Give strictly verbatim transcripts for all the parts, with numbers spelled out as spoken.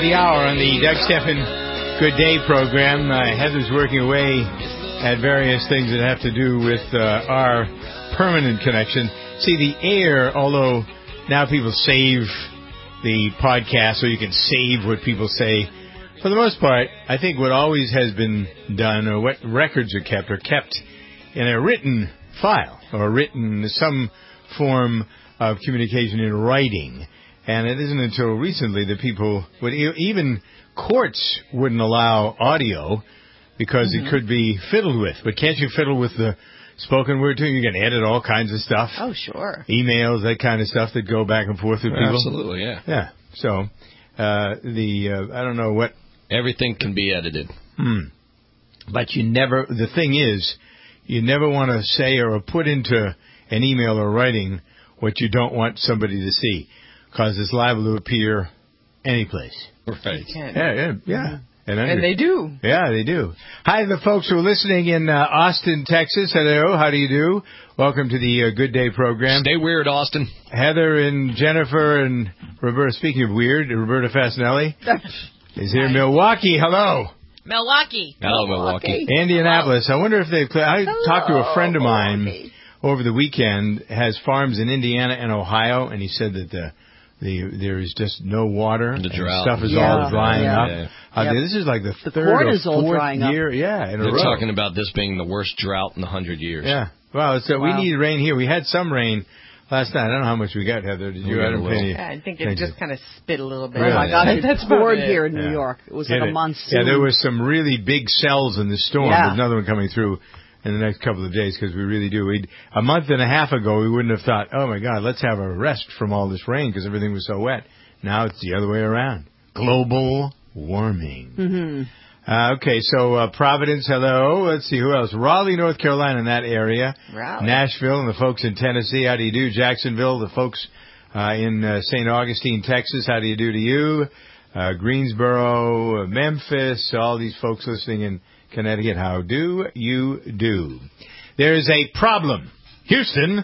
the hour on the Doug Stephan Good Day program. Uh, Heather's working away at various things that have to do with uh, our permanent connection. See, the air, although now people save the podcast so you can save what people say, for the most part, I think what always has been done, or what records are kept, are kept in a written file, or written some form of communication in writing. And it isn't until recently that people would, even courts wouldn't allow audio because mm-hmm. it could be fiddled with. But can't you fiddle with the spoken word too? You can edit all kinds of stuff. Oh, sure. Emails, that kind of stuff that go back and forth with people. Absolutely, yeah. Yeah. So, uh, the, uh, I don't know what. Everything can be edited. Hmm. But you never, the thing is, you never want to say or put into an email or writing what you don't want somebody to see, because it's liable to appear any place. Right. Yeah, yeah, yeah. And, and they do. Yeah, they do. Hi to the folks who are listening in uh, Austin, Texas. Hello, how do you do? Welcome to the uh, Good Day program. Stay weird, Austin. Heather and Jennifer and Roberta. Speaking of weird, Roberta Fasinelli is here. Hi. Milwaukee, hello. Milwaukee. Hello, Milwaukee. Indianapolis. I wonder if they've... I Hello, talked to a friend of mine Milwaukee. over the weekend, has farms in Indiana and Ohio, and he said that the the there is just no water. The and drought. stuff is Yeah, all drying yeah. up. Yeah. Uh, Yep. This is like the, The third corn or is all fourth drying up. year. Yeah, in a They're row. talking about this being the worst drought in a hundred years. Yeah. Well, so Wow. we need rain here. We had some rain last night. I don't know how much we got, Heather. Did you? We I got don't a pay little. any Yeah, I think it attention. just kind of spit a little bit. Really? Oh, my God. Yeah. It's That's about poured it. here in Yeah. New York. It was Hit like it. a monsoon. Yeah, there was some really big cells in the storm. Yeah. There's another one coming through in the next couple of days, because we really do. We'd, a month and a half ago, we wouldn't have thought, oh, my God, let's have a rest from all this rain because everything was so wet. Now it's the other way around. Global warming. Mm-hmm. Uh, okay, so uh, Providence, hello. Let's see, who else? Raleigh, North Carolina, in that area. Raleigh. Nashville and the folks in Tennessee, how do you do? Jacksonville, the folks uh, in uh, Saint Augustine, Texas, how do you do to you? Uh, Greensboro, uh, Memphis, all these folks listening in Connecticut, how do you do? There is a problem. Houston,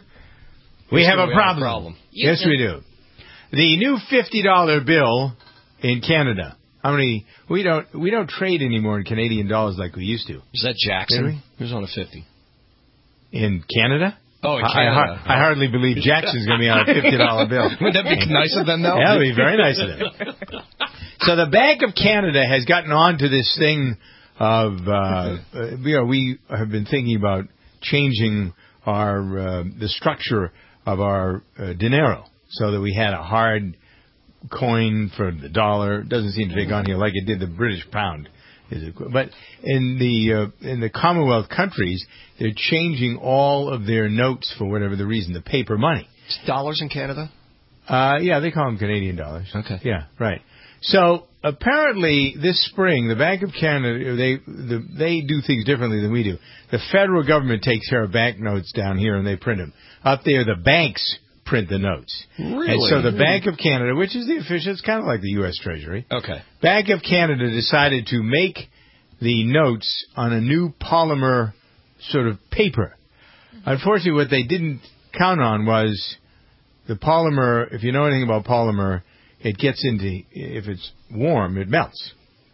we Houston, have a we problem. have a problem. Yes, we do. The new fifty dollar bill in Canada. How many? We don't we don't trade anymore in Canadian dollars like we used to. Is that Jackson? Really? Who's on a fifty? In Canada? Oh, in I, Canada. I, I hardly believe Jackson's going to be on a fifty dollar bill. Would that be nice of them, though? Yeah, that would be very nice of them. So the Bank of Canada has gotten on to this thing of, uh, uh, you know, we have been thinking about changing our uh, the structure of our uh, dinero so that we had a hard coin for the dollar. It doesn't seem to take on here like it did the British pound. Is it? But in the uh, in the Commonwealth countries, they're changing all of their notes for whatever the reason, the paper money. It's dollars in Canada? Uh, yeah, they call them Canadian dollars. Okay. Yeah, right. So apparently this spring, the Bank of Canada, they the, they do things differently than we do. The federal government takes care of banknotes down here and they print them. Up there, the banks print the notes. Really? And so the Bank of Canada, which is the official, it's kind of like the U S Treasury. Okay. Bank of Canada decided to make the notes on a new polymer sort of paper. Unfortunately, what they didn't count on was the polymer. If you know anything about polymer, it gets into, if it's warm, it melts.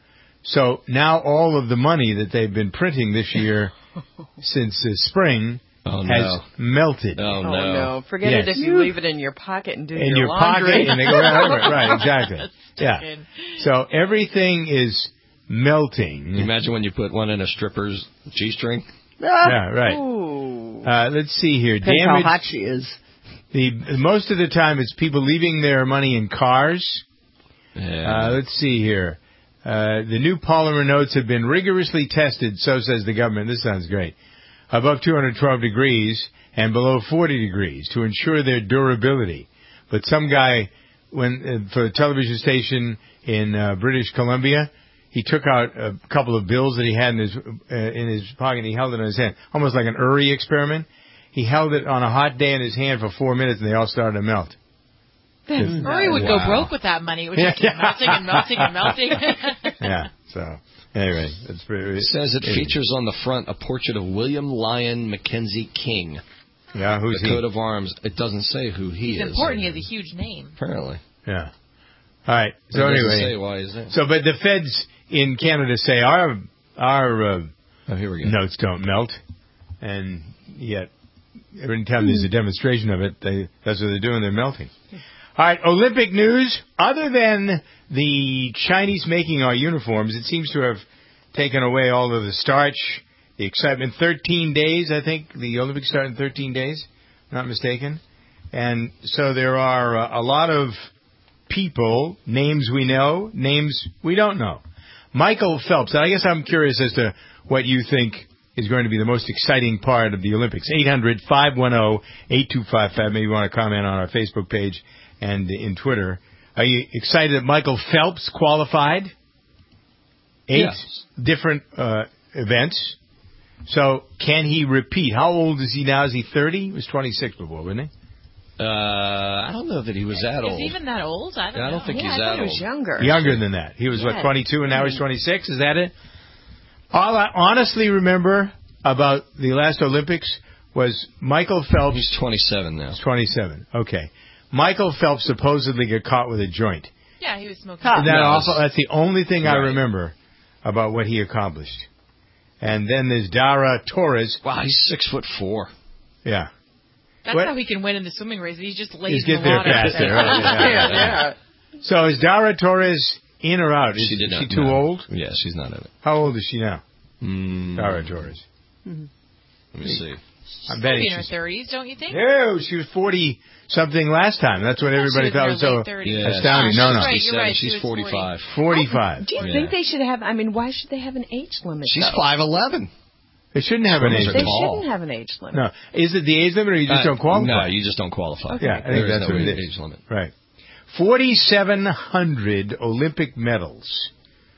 So now all of the money that they've been printing this year since the spring oh, has no. melted. Oh, Oh, no. no. Forget Yes. it if you leave it in your pocket and do in your, your laundry. pocket, and they go right over it. Right, exactly. Yeah. So everything is melting. Can you imagine when you put one in a stripper's G-string? Yeah, right. Ooh. Uh, let's see here. Depends Damage. how hot she is. The most of the time, it's people leaving their money in cars. Yeah. Uh, let's see here. Uh, the new polymer notes have been rigorously tested, so says the government. This sounds great. Above two hundred twelve degrees and below forty degrees to ensure their durability. But some guy, when uh, for a television station in uh, British Columbia, he took out a couple of bills that he had in his uh, in his pocket and he held it in his hand, almost like an Uri experiment. He held it on a hot day in his hand for four minutes and they all started to melt. Uri would Wow. go broke with that money. It would just keep melting and melting and melting. Yeah, so anyway, that's pretty. It says it features on the front a portrait of William Lyon Mackenzie King. Yeah, who's the he? coat of arms. It doesn't say who he It's is. important. He has a huge name. Apparently. Yeah. All right. So It doesn't anyway, say why is that? so but the feds in Canada say our our uh, Oh, here we go. notes don't melt, and yet every time there's a demonstration of it, they that's what they're doing. They're melting. All right. Olympic news. Other than the Chinese making our uniforms, it seems to have taken away all of the starch, the excitement. Thirteen days, I think the Olympics start in thirteen days. Not mistaken. And so there are uh, a lot of people, names we know, names we don't know. Michael Phelps, I guess I'm curious as to what you think is going to be the most exciting part of the Olympics. eight hundred, five one zero, eight two five five. Maybe you want to comment on our Facebook page and in Twitter. Are you excited that Michael Phelps qualified? Eight Yes. different uh, events. So can he repeat? How old is he now? Is he thirty? He was twenty-six before, wasn't he? Uh, I don't know that he was that Is old. he even that old? I don't Yeah, I know. don't think Yeah, he's I that thought he old. was younger. Younger than that. He was, what, Yeah. twenty-two, and now he's twenty-six? Is that it? All I honestly remember about the last Olympics was Michael Phelps. He's twenty-seven now. He's twenty-seven. Okay. Michael Phelps supposedly got caught with a joint. Yeah, he was smoking. Isn't that No, awful? it's- That's the only thing I Right. remember about what he accomplished. And then there's Dara Torres. Wow, he's six foot four. Yeah. That's What? how he can win in the swimming race. He just lays Just in get the there water. faster. Right, yeah, yeah. yeah. So is Dara Torres in or out? Is She did not. she too no. old? Yeah, she's not in it. How old is she now? Mm, Dara Torres. Let me see. I'm She's betting in her she's... thirties, don't you think? No, she was forty-something last time. That's what I everybody thought thought was she was in her so late thirties. Yeah, astounding. No, no. Right, you're right. She She's was forty-five. forty-five. Do you Yeah. think they should have? I mean, why should they have an age limit? She's though? five eleven. They shouldn't have an Swimmers age are They limit. tall. shouldn't have an age limit. No. Is it the age limit or you just don't qualify? No, you just don't qualify. Yeah, I think There is that's no what it age is. limit. Right. forty-seven hundred Olympic medals.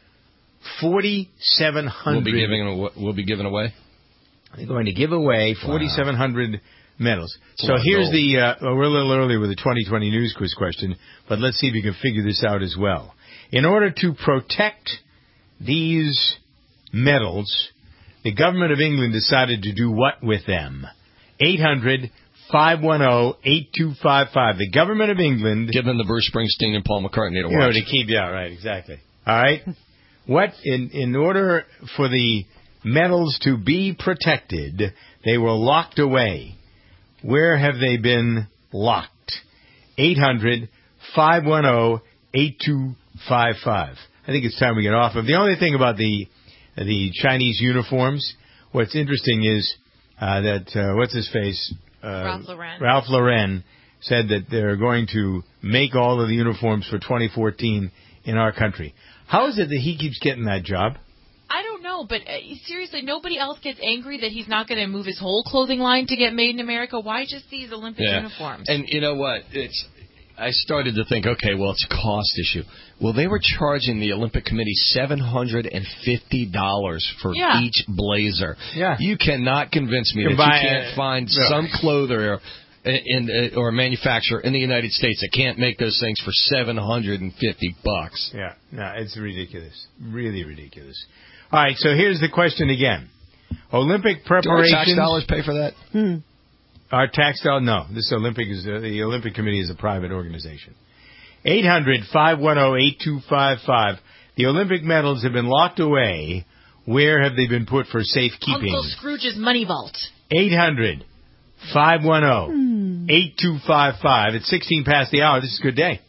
forty-seven hundred. We'll be giving awa- we'll be giving away. They're going to give away forty-seven hundred medals. It's a So lot of here's gold. the, uh, well, we're a little early with the twenty twenty news quiz question, but let's see if you can figure this out as well. In order to protect these medals, the government of England decided to do what with them? eight hundred, five one zero, eight two five five. The government of England... Give them the Bruce Springsteen and Paul McCartney to You know, watch. to keep, yeah, right, exactly. All right? What, in, in order for the medals to be protected, they were locked away. Where have they been locked? eight hundred, five one zero, eight two five five. I think it's time we get off of. The only thing about the the Chinese uniforms, what's interesting is uh, that, uh, what's his face? Uh, Ralph Lauren. Ralph Lauren said that they're going to make all of the uniforms for twenty fourteen in our country. How is it that he keeps getting that job? I don't know, but uh, seriously, nobody else gets angry that he's not going to move his whole clothing line to get made in America. Why just these Olympic Yeah. uniforms? And you know what? It's I started to think, okay, well, it's a cost issue. Well, they were charging the Olympic Committee seven hundred fifty dollars for Yeah. each blazer. Yeah. You cannot convince me You that can buy you can't a- find no. some clothier in, in, or a manufacturer in the United States that can't make those things for seven hundred fifty bucks. Yeah, no, it's ridiculous. Really ridiculous. All right, so here's the question again. Olympic Do our preparations... tax dollars pay for that? Hmm. Our tax dollar? No. This Olympic is uh, the Olympic Committee is a private organization. eight hundred, five one zero, eight two five five. The Olympic medals have been locked away. Where have they been put for safekeeping? Uncle Scrooge's money vault. eight hundred, five one zero, eight two five five. It's sixteen past the hour. This is a good day.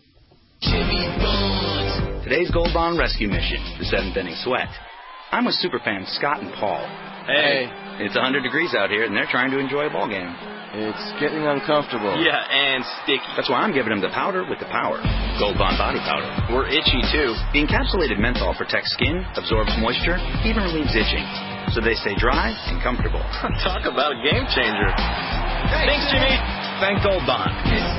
Today's Gold Bond rescue mission, the seventh inning sweat. I'm with superfans Scott and Paul. Hey, It's one hundred degrees out here, and they're trying to enjoy a ball game. it's getting uncomfortable. Yeah, and sticky. That's why I'm giving them the powder with the power. Gold Bond body powder. We're itchy too. The encapsulated menthol protects skin, absorbs moisture, even relieves itching, so they stay dry and comfortable. Talk about a game changer. Thanks, Jimmy. Thank Gold Bond.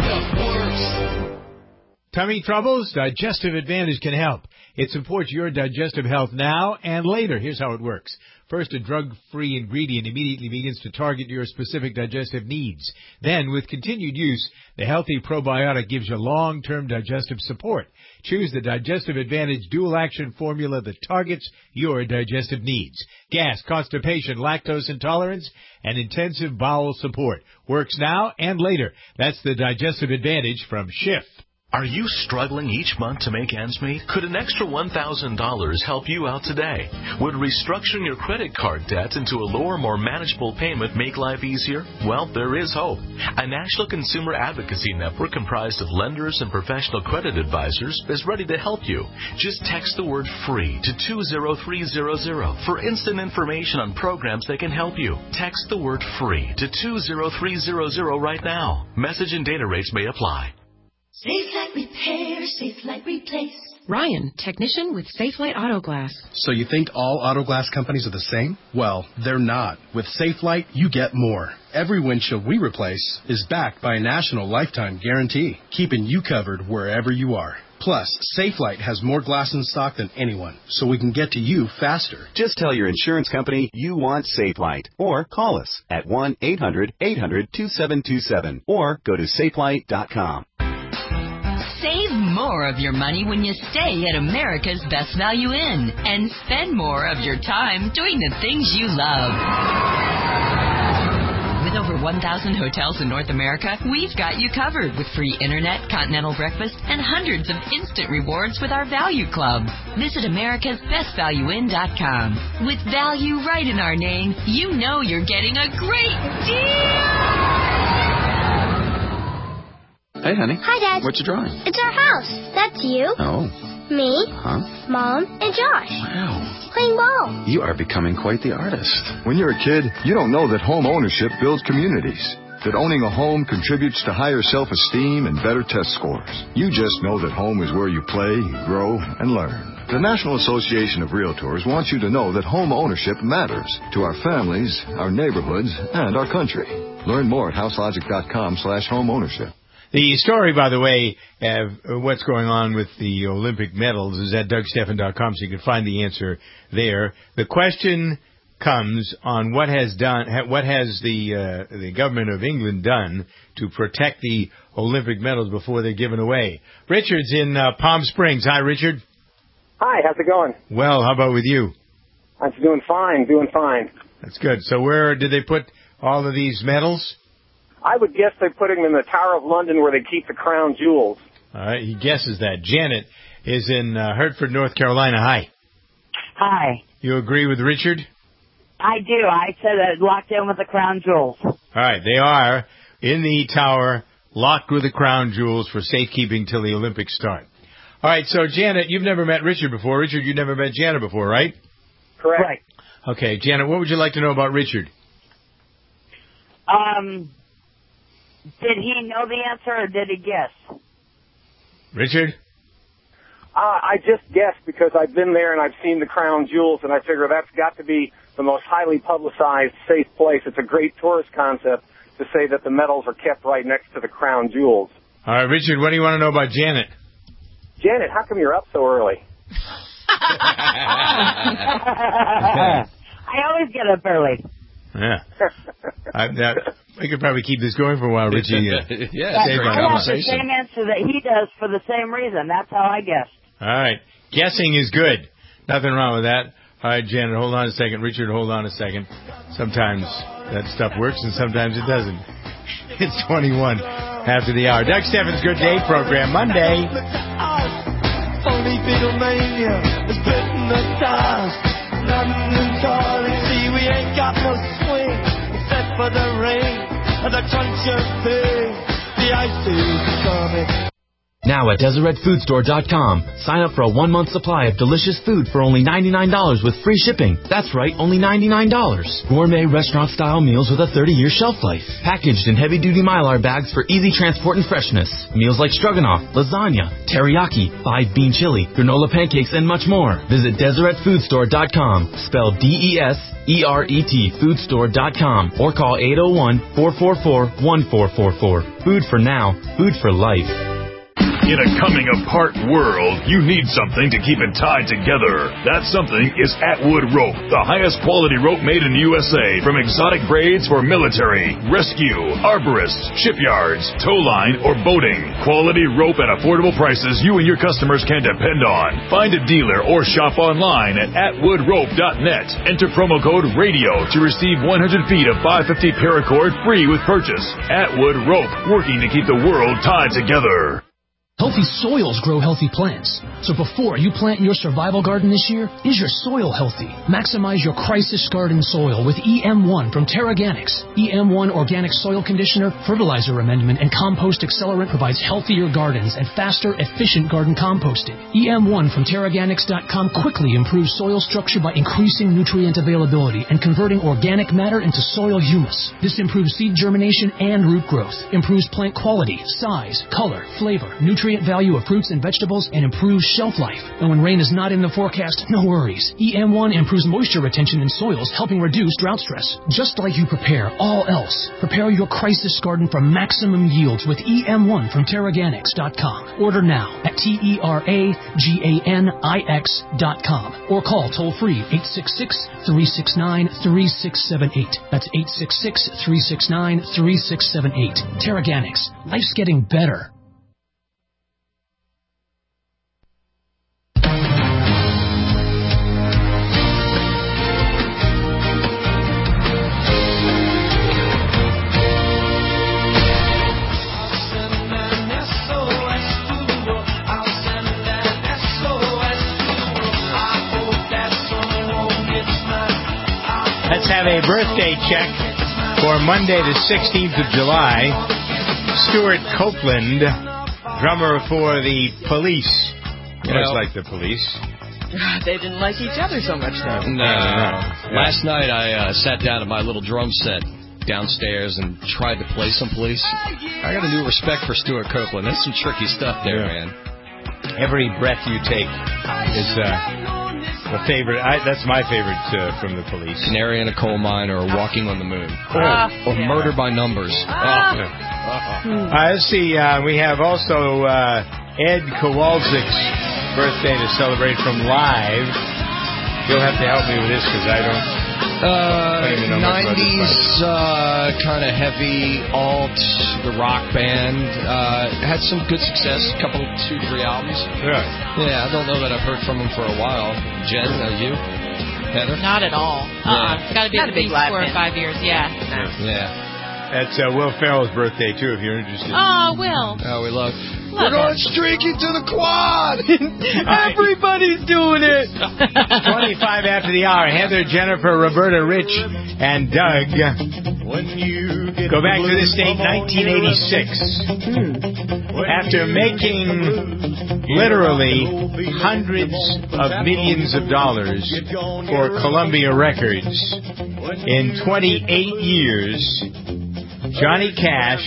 Tummy troubles? Digestive Advantage can help. It supports your digestive health now and later. Here's how it works. First, a drug-free ingredient immediately begins to target your specific digestive needs. Then, with continued use, the healthy probiotic gives you long-term digestive support. Choose the Digestive Advantage dual-action formula that targets your digestive needs. Gas, constipation, lactose intolerance, and intensive bowel support. Works now and later. That's the Digestive Advantage from Schiff. Are you struggling each month to make ends meet? Could an extra one thousand dollars help you out today? Would restructuring your credit card debt into a lower, more manageable payment make life easier? Well, there is hope. A national consumer advocacy network comprised of lenders and professional credit advisors is ready to help you. Just text the word FREE to two zero three zero zero for instant information on programs that can help you. Text the word FREE to two zero three zero zero right now. Message and data rates may apply. Safelite Repair, Safelite Replace. Ryan, technician with Safelite Auto Glass. So you think all auto glass companies are the same? Well, they're not. With Safelite, you get more. Every windshield we replace is backed by a national lifetime guarantee, keeping you covered wherever you are. Plus, Safelite has more glass in stock than anyone, so we can get to you faster. Just tell your insurance company you want Safelite, or call us at one eight hundred eight hundred two seven two seven, or go to safelite dot com. Save more of your money when you stay at America's Best Value Inn and spend more of your time doing the things you love. With over one thousand hotels in North America, we've got you covered with free internet, continental breakfast, and hundreds of instant rewards with our Value Club. Visit americas best value inn dot com. With value right in our name, you know you're getting a great deal! Hey, honey. Hi, Dad. What you drawing? It's our house. That's you. Oh. Me. Huh? Mom and Josh. Wow. Playing ball. You are becoming quite the artist. When you're a kid, you don't know that home ownership builds communities. That owning a home contributes to higher self-esteem and better test scores. You just know that home is where you play, grow, and learn. The National Association of Realtors wants you to know that home ownership matters to our families, our neighborhoods, and our country. Learn more at houselogic dot com slash home ownership. The story, by the way, of what's going on with the Olympic medals is at doug stephan dot com, so you can find the answer there. The question comes on what has done, what has the uh, the government of England done to protect the Olympic medals before they're given away. Richard's in uh, Palm Springs. Hi, Richard. Hi, how's it going? Well, how about with you? I'm doing fine, doing fine. That's good. So where did they put all of these medals? I would guess they're putting them in the Tower of London where they keep the crown jewels. All right, he guesses that. Janet is in uh, Hertford, North Carolina. Hi. Hi. You agree with Richard? I do. I said that locked in with the crown jewels. All right, they are in the tower, locked with the crown jewels for safekeeping till the Olympics start. All right, so Janet, you've never met Richard before. Richard, you've never met Janet before, right? Correct. Right. Okay, Janet, what would you like to know about Richard? Um... Did he know the answer, or did he guess? Richard? Uh, I just guessed because I've been there and I've seen the crown jewels, and I figure that's got to be the most highly publicized, safe place. It's a great tourist concept to say that the medals are kept right next to the crown jewels. All right, Richard, what do you want to know about Janet? Janet, how come you're up so early? I always get up early. Yeah. I, that, we could probably keep this going for a while, Richie. Uh, yeah, I have the same answer that he does for the same reason. That's how I guessed. All right. Guessing is good. Nothing wrong with that. All right, Janet, hold on a second. Richard, hold on a second. Sometimes that stuff works and sometimes it doesn't. It's twenty-one after the hour. Doug Stephan's Good Day program, Monday. Only Beatlemania is bitten the stars. London calling, see we ain't got no swing except for the rain and the crunch of thing. The ice is coming. Now at Deseret Food Store dot com, sign up for a one-month supply of delicious food for only ninety-nine dollars with free shipping. That's right, only ninety-nine dollars. Gourmet restaurant-style meals with a thirty-year shelf life. Packaged in heavy-duty Mylar bags for easy transport and freshness. Meals like stroganoff, lasagna, teriyaki, five-bean chili, granola pancakes, and much more. Visit Deseret Food Store dot com, spelled D E S E R E T, food store dot com, or call eight oh one, four four four, one four four four. Food for now, food for life. In a coming-apart world, you need something to keep it tied together. That something is Atwood Rope, the highest quality rope made in the U S A, from exotic braids for military, rescue, arborists, shipyards, tow line, or boating. Quality rope at affordable prices you and your customers can depend on. Find a dealer or shop online at atwood rope dot net. Enter promo code RADIO to receive one hundred feet of five fifty paracord free with purchase. Atwood Rope, working to keep the world tied together. Healthy soils grow healthy plants. So before you plant your survival garden this year, is your soil healthy? Maximize your crisis garden soil with E M one from Terraganics. E M one Organic Soil Conditioner, Fertilizer Amendment, and Compost Accelerant provides healthier gardens and faster, efficient garden composting. E M one from Terraganics dot com quickly improves soil structure by increasing nutrient availability and converting organic matter into soil humus. This improves seed germination and root growth, improves plant quality, size, color, flavor, nutrient value of fruits and vegetables, and improves shelf life. And when rain is not in the forecast, no worries. E M one improves moisture retention in soils, helping reduce drought stress. Just like you prepare all else, prepare your crisis garden for maximum yields with E M one from Terraganics dot com. Order now at T E R A G A N I X dot com or call toll-free eight six six, three six nine, three six seven eight. That's eight six six, three six nine, three six seven eight. Terraganics. Life's getting better. Let's have a birthday check for Monday the sixteenth of July. Stuart Copeland, drummer for the Police. You know, like the Police. They didn't like each other so much, though. No. Yeah. Last night I uh, sat down at my little drum set downstairs and tried to play some Police. I got a new respect for Stuart Copeland. That's some tricky stuff there, yeah. man. Every breath you take is... Uh, The favorite, I, that's my favorite uh, from the Police. Canary in a Coal Mine or Walking on the Moon. Or, uh, or yeah. Murder by Numbers. Uh, uh, uh, let's see, uh, we have also uh, Ed Kowalczyk's birthday to celebrate from Live. You'll have to help me with this because I don't... Uh, nineties uh, kind of heavy alt, the rock band. Uh, had some good success, a couple, two, three albums. Yeah. Yeah, I don't know that I've heard from him for a while. Jen, uh, you? Heather? Not at all. Uh-uh. Yeah. It's got to be Not at least four or five years. Yeah. Yeah. That's uh, Will Ferrell's birthday, too, if you're interested. Oh, Will. Oh, we love Love We're going it. streaking to the quad. Everybody's doing it. twenty-five after the hour. Heather, Jennifer, Roberta, Rich, and Doug. Go back to this date, nineteen eighty-six. After making literally hundreds of millions of dollars for Columbia Records in twenty-eight years, Johnny Cash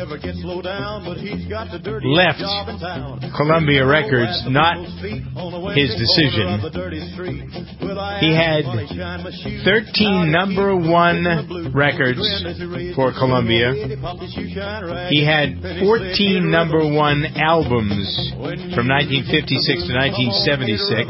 left Columbia Records, not his decision. He had thirteen number one records for Columbia. He had fourteen number one albums from nineteen fifty-six to nineteen seventy-six.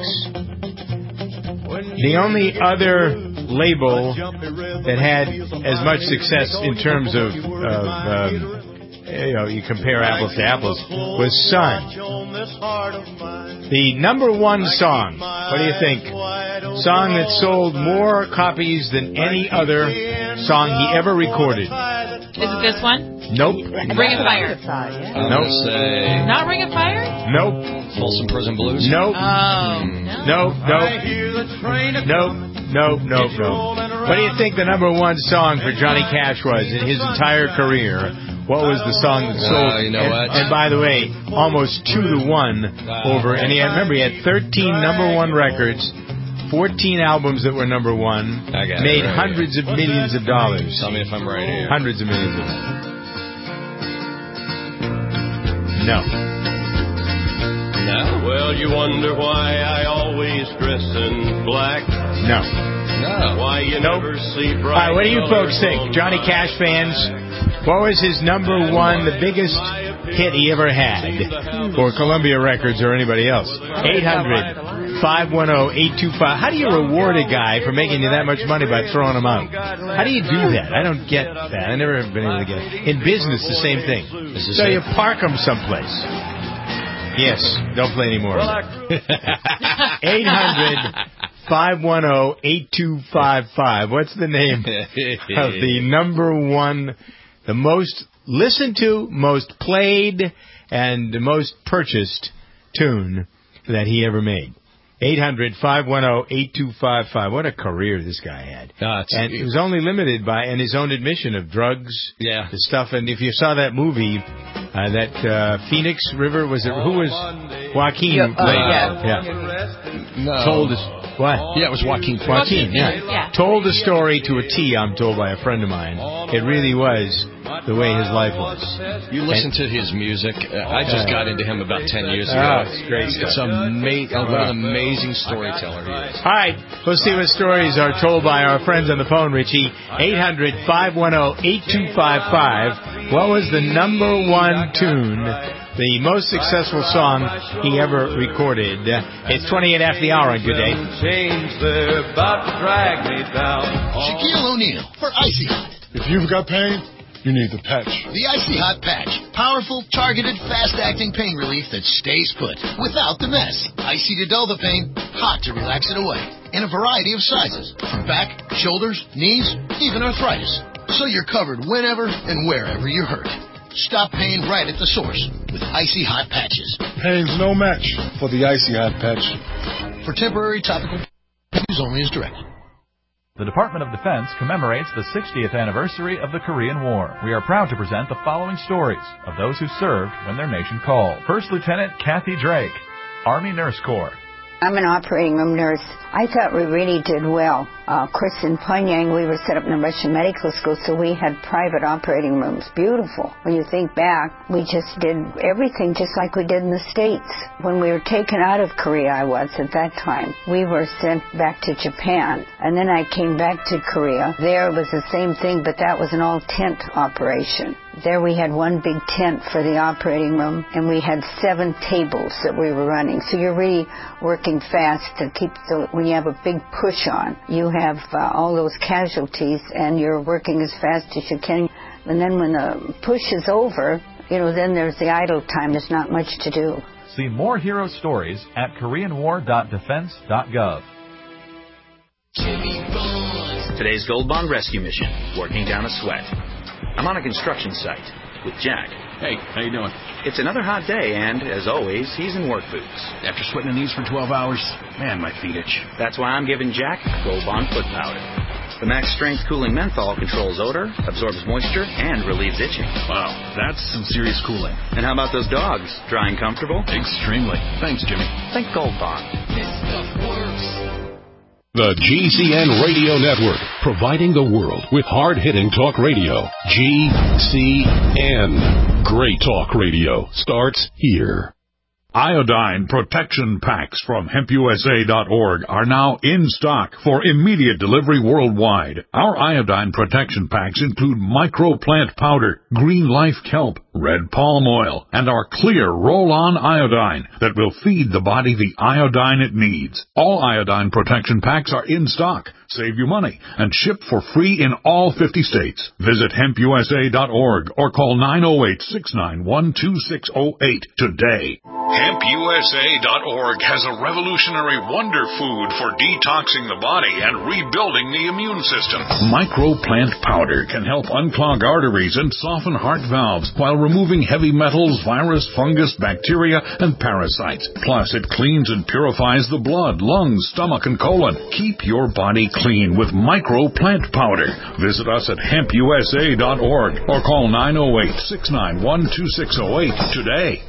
The only other label that had as much success in terms of, of um, you know, you compare apples to apples, was Sun. The number one song, what do you think? Song that sold more copies than any other song he ever recorded. Is it this one? Nope. Ring of Fire. I'm Nope. gonna say Not Ring of Fire? Nope. Folsom Prison Blues. Nope. Oh. Nope. Nope. Nope. Nope. Nope. Nope. What do you think the number one song for Johnny Cash was in his entire career? What was the song that sold? Uh, you know and, what? and by the way, almost two to one over. And he had, remember, he had thirteen number one records, fourteen albums that were number one, I got it made right hundreds here. of millions of dollars. Tell me if I'm right here. Hundreds of millions of dollars. No. No? Well, you wonder why I always dress in black. No. No. Why you Nope. never see bright. All right, what do you colors folks think? on Johnny my Cash fans, what was his number one, the biggest hit he ever had for Columbia Records or anybody else? eight hundred, five one zero, eight two five. How do you reward a guy for making you that much money by throwing him out? How do you do that? I don't get that. I never have been able to get it. In business, the same thing. So you park them someplace. Yes, don't play anymore. eight hundred, five one zero, eight two five five. What's the name of the number one, the most listened to, most played, and most purchased tune that he ever made. eight hundred, five one zero, eight two five five. What a career this guy had. Uh, and it was only limited by, and his own admission of drugs, yeah. the stuff. And if you saw that movie, uh, that uh, Phoenix River, was it, who was Joaquin? Yep, uh, yeah. yeah. No. Told us, what? Yeah, it was Joaquin. Joaquin, yeah. yeah. Told the story to a T, I'm told by a friend of mine. It really was the way his life was. You listen and, to his music. Uh, I just got into him about ten years ago. Oh, it's great stuff. It's ama- uh, what an amazing storyteller he is. All right, let's see what stories are told by our friends on the phone, Richie. eight hundred, five one zero, eight two five five. What was the number one tune, the most successful song he ever recorded? It's twenty-eight after the hour on Good Day. Shaquille O'Neal for Icy Hot. If you've got pain, you need the patch. The Icy Hot Patch. Powerful, targeted, fast-acting pain relief that stays put without the mess. Icy to dull the pain, hot to relax it away. In a variety of sizes. From back, shoulders, knees, even arthritis. So you're covered whenever and wherever you're hurt. Stop pain right at the source with Icy Hot Patches. Pain's no match for the Icy Hot Patch. For temporary topical, use only as directed. The Department of Defense commemorates the sixtieth anniversary of the Korean War. We are proud to present the following stories of those who served when their nation called. First Lieutenant Kathy Drake, Army Nurse Corps. I'm an operating room nurse. I thought we really did well. Uh, of course, in Pyongyang, we were set up in a Russian medical school, so we had private operating rooms. Beautiful. When you think back, we just did everything just like we did in the States. When we were taken out of Korea, I was at that time, we were sent back to Japan. And then I came back to Korea. There was the same thing, but that was an all-tent operation. There we had one big tent for the operating room, and we had seven tables that we were running. So you're really working fast to keep the, when you have a big push on, you have uh, all those casualties, and you're working as fast as you can. And then when the push is over, you know, then there's the idle time. There's not much to do. See more hero stories at korean war dot defense dot gov. Today's Gold Bond Rescue Mission, working down a sweat. I'm on a construction site with Jack. Hey, how you doing? It's another hot day, and, as always, he's in work boots. After sweating in these for twelve hours, man, my feet itch. That's why I'm giving Jack Gold Bond Foot Powder. The Max Strength Cooling Menthol controls odor, absorbs moisture, and relieves itching. Wow, that's some serious cooling. And how about those dogs? Dry and comfortable? Extremely. Thanks, Jimmy. Think Gold Bond. This stuff works. The G C N Radio Network, providing the world with hard-hitting talk radio. G C N. Great talk radio starts here. Iodine protection packs from hemp U S A dot org are now in stock for immediate delivery worldwide. Our iodine protection packs include microplant powder, green life kelp, red palm oil, and our clear roll-on iodine that will feed the body the iodine it needs. All iodine protection packs are in stock, save you money, and ship for free in all fifty states. Visit hemp U S A dot org or call nine oh eight, six nine one, two six oh eight today. hemp U S A dot org has a revolutionary wonder food for detoxing the body and rebuilding the immune system. Microplant powder can help unclog arteries and soften heart valves while removing heavy metals, virus, fungus, bacteria, and parasites. Plus, it cleans and purifies the blood, lungs, stomach, and colon. Keep your body clean with Microplant powder. Visit us at hemp U S A dot org or call nine oh eight, six nine one, two six oh eight today.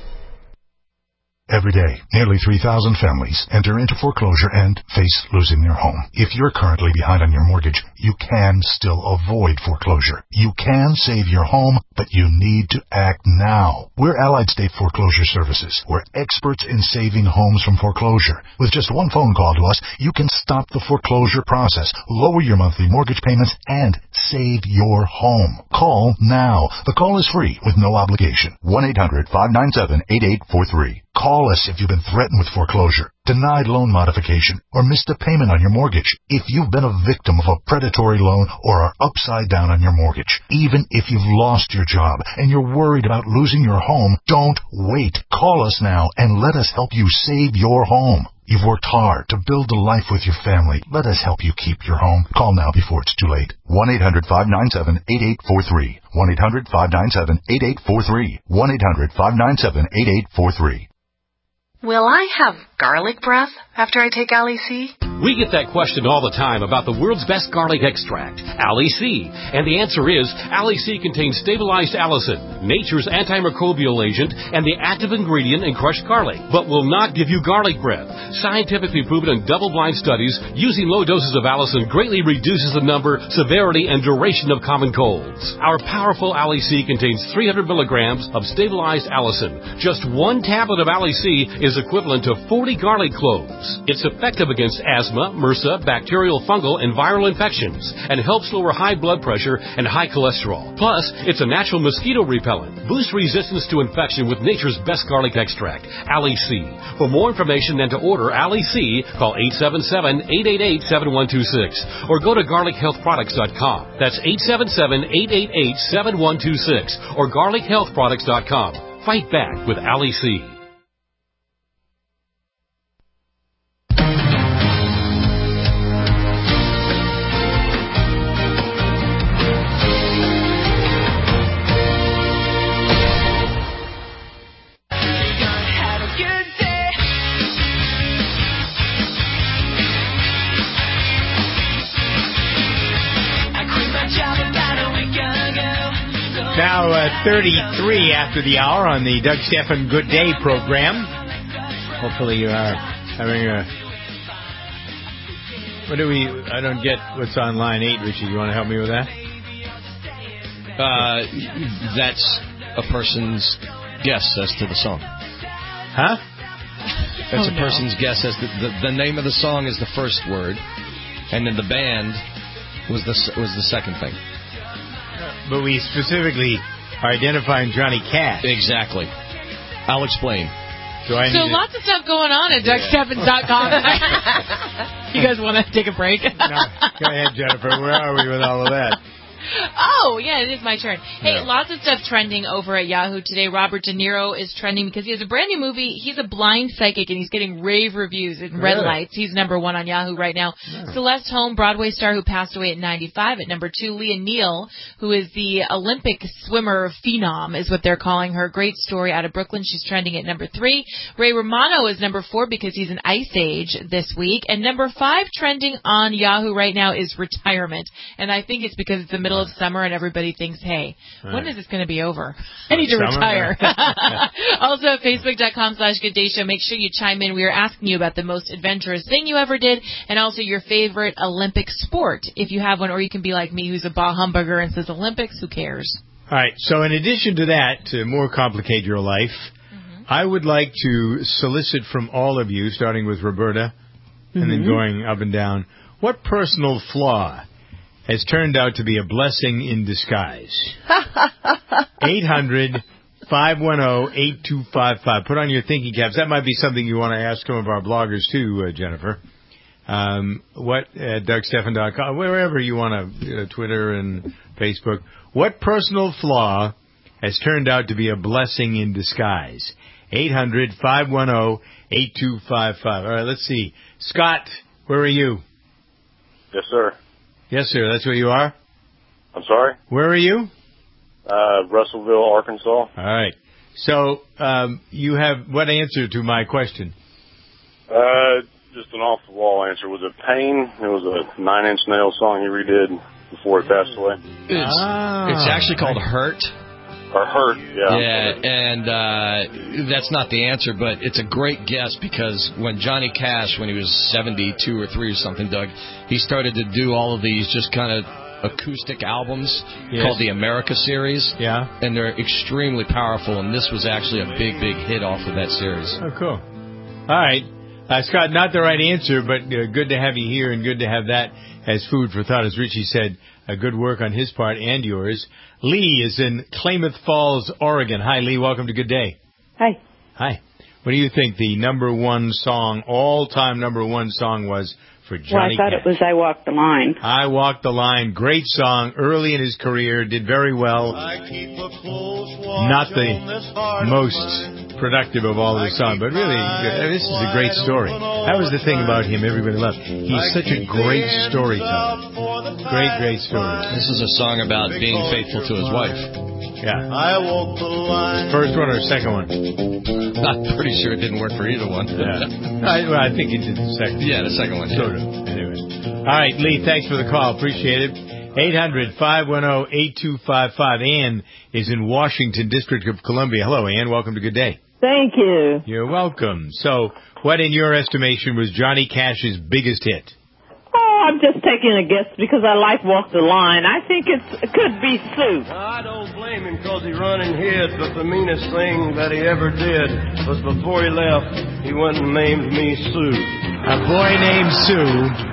Every day, nearly three thousand families enter into foreclosure and face losing their home. If you're currently behind on your mortgage, you can still avoid foreclosure. You can save your home, but you need to act now. We're Allied State Foreclosure Services. We're experts in saving homes from foreclosure. With just one phone call to us, you can stop the foreclosure process, lower your monthly mortgage payments, and save your home. Call now. The call is free with no obligation. one eight hundred, five nine seven, eight eight four three. Call us if you've been threatened with foreclosure, denied loan modification, or missed a payment on your mortgage. If you've been a victim of a predatory loan or are upside down on your mortgage, even if you've lost your job and you're worried about losing your home, don't wait. Call us now and let us help you save your home. You've worked hard to build a life with your family. Let us help you keep your home. Call now before it's too late. one eight hundred five nine seven eight eight four three. one eight hundred five nine seven eight eight four three. one eight hundred five nine seven eight eight four three. Will I have garlic breath after I take Ali C? We get that question all the time about the world's best garlic extract, Ali C. And the answer is, Ali C contains stabilized allicin, nature's antimicrobial agent, and the active ingredient in crushed garlic, but will not give you garlic breath. Scientifically proven in double-blind studies, using low doses of allicin greatly reduces the number, severity, and duration of common colds. Our powerful Ali C contains three hundred milligrams of stabilized allicin. Just one tablet of Ali C is equivalent to forty garlic cloves. It's effective against asthma, MRSA, bacterial, fungal, and viral infections, and helps lower high blood pressure and high cholesterol. Plus, it's a natural mosquito repellent. Boost resistance to infection with nature's best garlic extract, Ali C. For more information and to order Ali C, call eight seven seven, eight eight eight, seven one two six or go to garlic health products dot com. That's eight seven seven, eight eight eight, seven one two six or garlic health products dot com. Fight back with Ali C. Now uh, thirty-three after the hour on the Doug Stephan Good Day program. Hopefully you are having a... What do we... I don't get what's on line eight, Richie. You want to help me with that? Uh, that's a person's guess as to the song. Huh? That's Oh, a no. person's guess as to... The, the name of the song is the first word, and then the band was the was the second thing. But we specifically are identifying Johnny Cash. Exactly. I'll explain. So, I So need to- lots of stuff going on at Doug Stephan dot com. You guys want to take a break? No, go ahead, Jennifer. Where are we with all of that? Oh, yeah, it is my turn. Hey, Yeah. lots of stuff trending over at Yahoo today. Robert De Niro is trending because he has a brand new movie. He's a blind psychic, and he's getting rave reviews in red Really? lights. He's number one on Yahoo right now. Yeah. Celeste Holm, Broadway star who passed away at ninety-five. At number two, Leah Neal, who is the Olympic swimmer phenom, is what they're calling her. Great story out of Brooklyn. She's trending at number three. Ray Romano is number four because he's an Ice Age this week. And number five trending on Yahoo right now is retirement. And I think it's because it's the middle of summer and everybody thinks, hey, when Right. is this going to be over? I need to Summer? retire. Also, Facebook.com slash Good Day Show. Make sure you chime in. We are asking you about the most adventurous thing you ever did and also your favorite Olympic sport, if you have one, or you can be like me who's a bah humbugger and says Olympics, who cares? All right. So in addition to that, to more complicate your life, I would like to solicit from all of you, starting with Roberta, and then Mhm. going up and down, what personal flaw has turned out to be a blessing in disguise? eight hundred, five one zero, eight two five five. Put on your thinking caps. That might be something you want to ask some of our bloggers too, uh, Jennifer. Um, what, uh, Doug Stephan dot com, wherever you want to, uh, Twitter and Facebook. What personal flaw has turned out to be a blessing in disguise? eight hundred, five one zero, eight two five five. All right, let's see. Scott, where are you? Yes, sir. Yes, sir. That's where you are? I'm sorry? Where are you? Uh, Russellville, Arkansas. All right. So, um, you have what answer to my question? Uh, just an off-the-wall answer. Was it Pain? It was a Nine Inch Nails song he redid before he passed away. It's, Ah. it's actually called Hurt. Or Hurt, yeah. Yeah, and uh, that's not the answer, but it's a great guess because when Johnny Cash, when he was seventy-two or three or something, Doug, he started to do all of these just kind of acoustic albums Yes. called the America series. Yeah. And they're extremely powerful, and this was actually a big, big hit off of that series. Oh, cool. All right. Uh, Scott, not the right answer, but uh, good to have you here and good to have that as food for thought. As Richie said, uh, good work on his part and yours. Lee is in Klamath Falls, Oregon. Hi, Lee. Welcome to Good Day. Hi. Hi. What do you think the number one song, all-time number one song was for Well, I Johnny thought Cash? it was I Walked the Line. I Walked the Line. Great song. Early in his career. Did very well. Not the most productive of all of the songs, but really, uh, this is a great story. That was the thing about him everybody loved. He's such a great storyteller. Great, great story. This is a song about being faithful to his wife. Yeah. I walk the line. First one or second one? I'm pretty sure it didn't work for either one. Yeah. I, well, I think it did the second. Yeah, the second one. Sort of. Anyway. All right, Lee, thanks for the call. Appreciate it. eight hundred, five one zero, eight two five five. Ann is in Washington, District of Columbia. Hello, Ann. Welcome to Good Day. Thank you. You're welcome. So, what in your estimation was Johnny Cash's biggest hit? Oh, I'm just taking a guess because I like Walk the Line. I think it's, it could be Sue. I don't blame him because he run and hid, but the meanest thing that he ever did was before he left, he went and named me Sue. A boy named Sue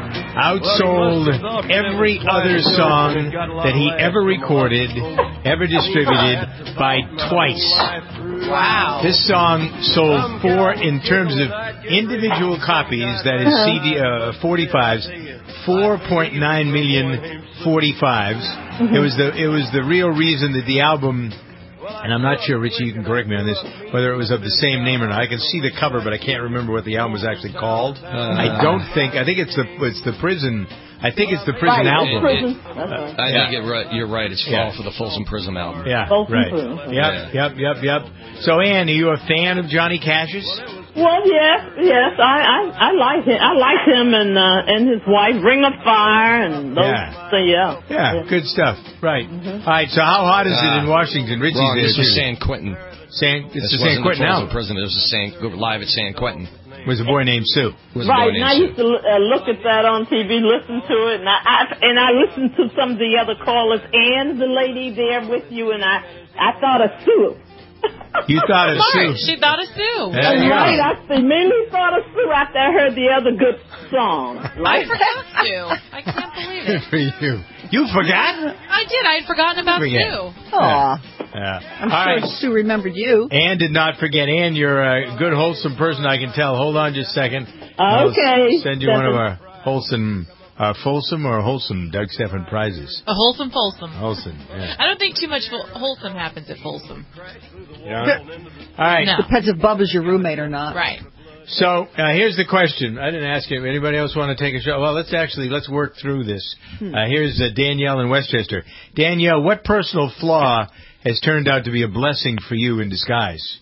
outsold every other song that he ever recorded, ever distributed by twice. Wow. This song sold four, in terms of individual copies, that is C D, uh, forty-fives, four point nine million forty-fives. It was the it was the real reason that the album, and I'm not sure, Richie, you can correct me on this, whether it was of the same name or not. I can see the cover, but I can't remember what the album was actually called. Uh, I don't think, I think it's the it's the Prison, I think it's the Prison right, album. Prison. Uh, right. I yeah. think it, right, you're right. It's Fall yeah. for the Folsom Prison album. Yeah, Folsom right. Prison. Yep, Yeah. yep, yep, yep. So, Ann, are you a fan of Johnny Cash's? Well, yes, yes, I, I, I like him. I like him and uh, and his wife, Ring of Fire, and those. Yeah. So, yeah. Yeah, yeah. good stuff. Right. Mm-hmm. All right. So, how hot is Uh, it in Washington? Richie's Wrong, there this was too. San Quentin. San, it's This the San wasn't Quentin the album. Folsom Prison. It was the San, live at San Quentin. It was a boy named Sue. Was Right, a boy and I named used to uh, look at that on T V, listen to it, and I, I and I listened to some of the other callers and the lady there with you, and I I thought of Sue. You thought of Sue. Smart. She thought of Sue. There you Right, go. I immediately thought of Sue after I heard the other good song. I Right? forgot Sue. I can't believe Good it. for you. You forgot? I did. I had forgotten about Forget. Sue. Aw. Yeah. I'm All sure right. Sue remembered you. Ann did not forget. Ann, you're a good, wholesome person, I can tell. Hold on just a second. I'll Okay. send you one of our wholesome, uh, Folsom or wholesome Doug Stephan prizes. A wholesome Folsom. Wholesome, yeah. I don't think too much fol- wholesome happens at Folsom. Yeah. All right. No. Depends if Bubba's your roommate or not. Right. So uh, here's the question. I didn't ask you. Anybody else want to take a shot? Well, let's actually let's work through this. Hmm. Uh, here's uh, Danielle in Westchester. Danielle, what personal flaw has turned out to be a blessing for you in disguise?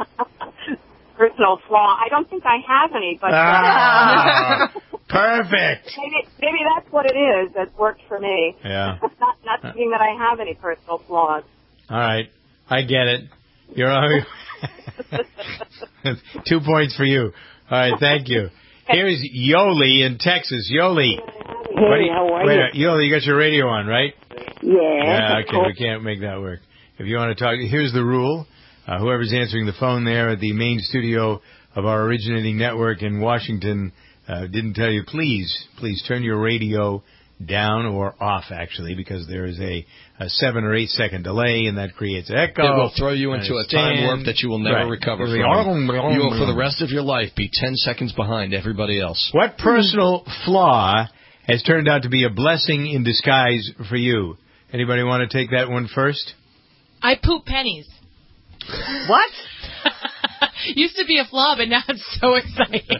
Personal flaw. I don't think I have any, but Ah, perfect. maybe maybe that's what it is that's worked for me. Yeah. not not thinking that I have any personal flaws. All right. I get it. You're on. Two points for you. All right. Thank you. Here's Yoli in Texas. Yoli. Hey, how are wait, you? Yoli, you got your radio on, right? Yeah. Yeah, okay, we can't make that work. If you want to talk, here's the rule. Uh, whoever's answering the phone there at the main studio of our originating network in Washington uh, didn't tell you, please, please turn your radio down or off, actually, because there is a, a seven or eight second delay, and that creates echo. It will throw you into a time warp that you will never Right. recover It'll be from. You will, for the rest of your life, be ten seconds behind everybody else. What personal flaw has turned out to be a blessing in disguise for you? Anybody want to take that one first? I poop pennies. What? Used to be a flaw, but now it's so exciting.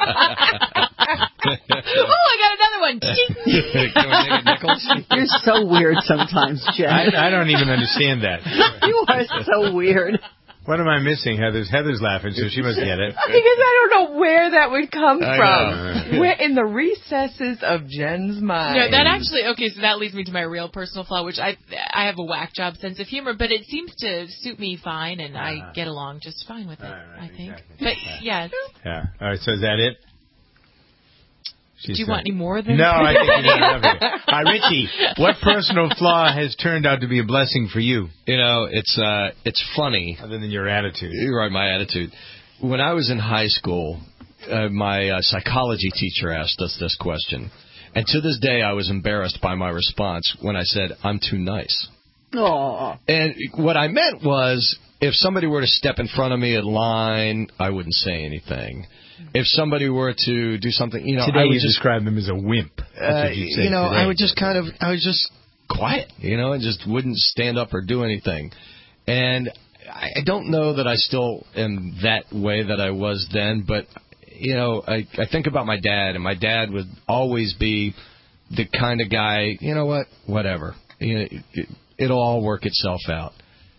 Oh, I got another one. You're so weird sometimes, Jen. I, I don't even understand that. You are so weird. What am I missing? Heather's Heather's laughing, so she must get it. Because I don't know where that would come I from. know. Where in the recesses of Jen's mind. No, that actually, okay, so that leads me to my real personal flaw, which I I have a whack job sense of humor, but it seems to suit me fine, and I get along just fine with it, I think. But, yeah. It's, Yeah. All right, so is that it? do you want any more than No, I think you got enough of it. All right, Richie, what personal flaw has turned out to be a blessing for you? You know, it's uh, it's funny. Other than your attitude. You're right, my attitude. When I was in high school, uh, my uh, psychology teacher asked us this question. And to this day, I was embarrassed by my response when I said, I'm too nice. Aww. And what I meant was, if somebody were to step in front of me in line, I wouldn't say anything. If somebody were to do something, you know, Today I would you just describe them as a wimp. That's Uh, what you'd say you know, today. I would just kind of, I was just quiet, you know, and just wouldn't stand up or do anything. And I I don't know that I still am that way that I was then, but you know, I, I think about my dad, and my dad would always be the kind of guy, you know what, whatever. You know, it, it'll all work itself out.